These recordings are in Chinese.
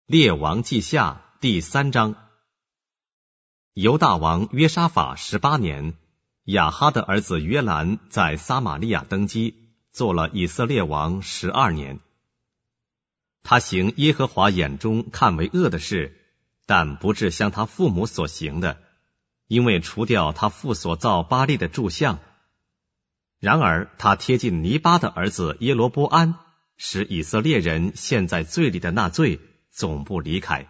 列王记下第3章。犹大王约沙法18年，亚哈的儿子约兰在撒玛利亚登基，做了以色列王12年。他行耶和华眼中看为恶的事，但不至像他父母所行的，因为除掉他父所造巴力的柱像。然而他贴近尼巴的儿子耶罗波安，使以色列人陷在罪里的那罪总不离开。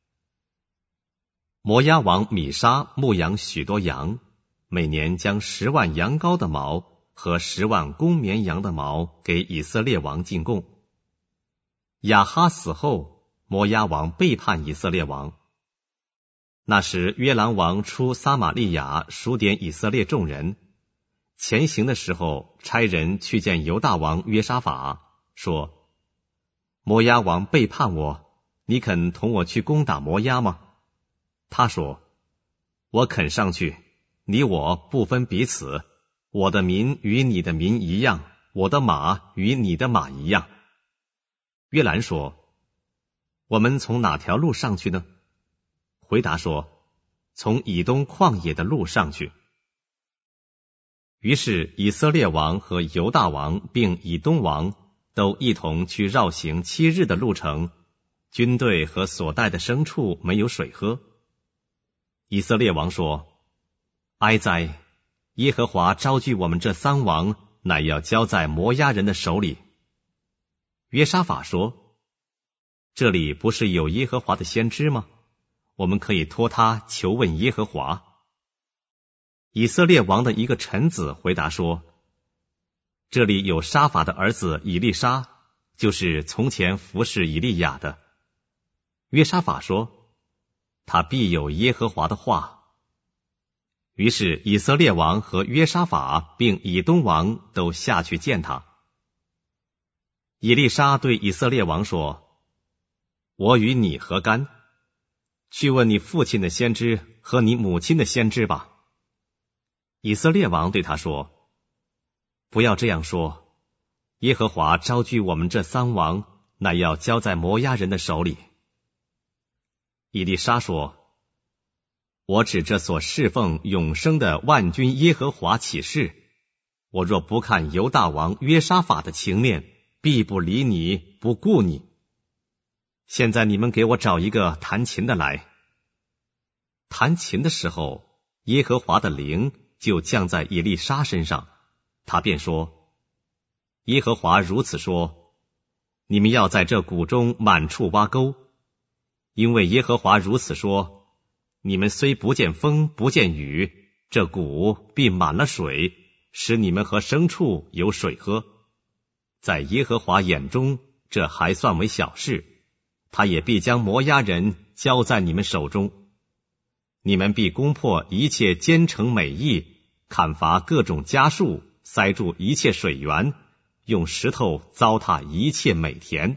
摩押王米沙牧养许多羊，每年将10万羊羔的毛和10万公绵羊的毛给以色列王进贡。亚哈死后，摩押王背叛以色列王。那时约兰王出撒玛利亚数点以色列众人，前行的时候差人去见犹大王约沙法，说：摩押王背叛我，你肯同我去攻打摩押吗？他说：我肯上去，你我不分彼此，我的民与你的民一样，我的马与你的马一样。约兰说：我们从哪条路上去呢？回答说：从以东旷野的路上去。于是以色列王和犹大王并以东王都一同去绕行7日的路程，军队和所带的牲畜没有水喝。以色列王说：哀哉！耶和华招聚我们这3王，乃要交在摩押人的手里。约沙法说：这里不是有耶和华的先知吗？我们可以托他求问耶和华。以色列王的一个臣子回答说：这里有沙法的儿子以利沙，就是从前服侍以利亚的。约沙法说：他必有耶和华的话。于是以色列王和约沙法并以东王都下去见他。以利沙对以色列王说：我与你何干？去问你父亲的先知和你母亲的先知吧。以色列王对他说：不要这样说，耶和华招聚我们这3王，乃要交在摩押人的手里。以利沙说：我指着所侍奉永生的万军耶和华起誓，我若不看犹大王约沙法的情面，必不理你，不顾你。现在你们给我找一个弹琴的来。弹琴的时候，耶和华的灵就降在以利沙身上，他便说：耶和华如此说，你们要在这谷中满处挖沟，因为耶和华如此说，你们虽不见风不见雨，这谷必满了水，使你们和牲畜有水喝。在耶和华眼中，这还算为小事，他也必将摩押人交在你们手中。你们必攻破一切坚城美邑，砍伐各种家树，塞住一切水源，用石头糟蹋一切美田。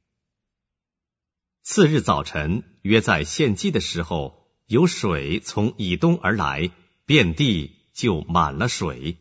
次日早晨，约在献祭的时候，有水从以东而来，遍地就满了水。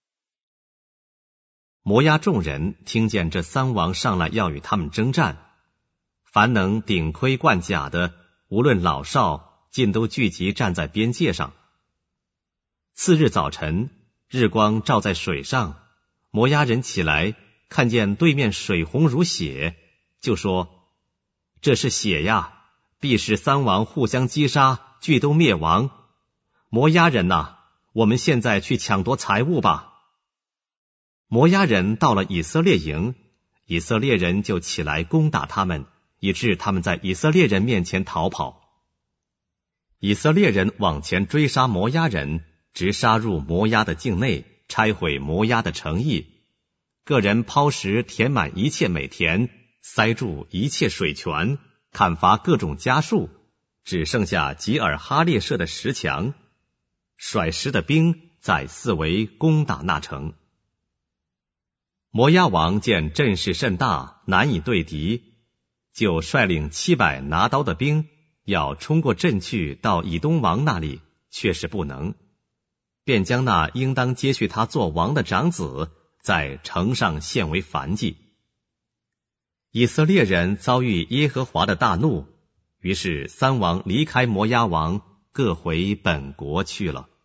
摩押众人听见这3王上来要与他们征战，凡能顶盔贯甲的，无论老少，尽都聚集站在边界上。次日早晨，日光照在水上，摩押人起来，看见对面水红如血，就说：这是血呀，必使3王互相击杀，俱都灭亡。摩押人哪，我们现在去抢夺财物吧。摩押人到了以色列营，以色列人就起来攻打他们，以致他们在以色列人面前逃跑。以色列人往前追杀摩押人，直杀入摩押的境内，拆毁摩押的城邑，个人抛石填满一切美田，塞住一切水泉，砍伐各种家树，只剩下吉尔哈列舍的石墙，甩石的兵在四围攻打那城。摩押王见阵势甚大，难以对敌，就率领700拿刀的兵，要冲过阵去到以东王那里，却是不能，便将那应当接续他做王的长子在城上献为燔祭。以色列人遭遇耶和华的大怒， 于是三王离开摩押王，各回本国去了。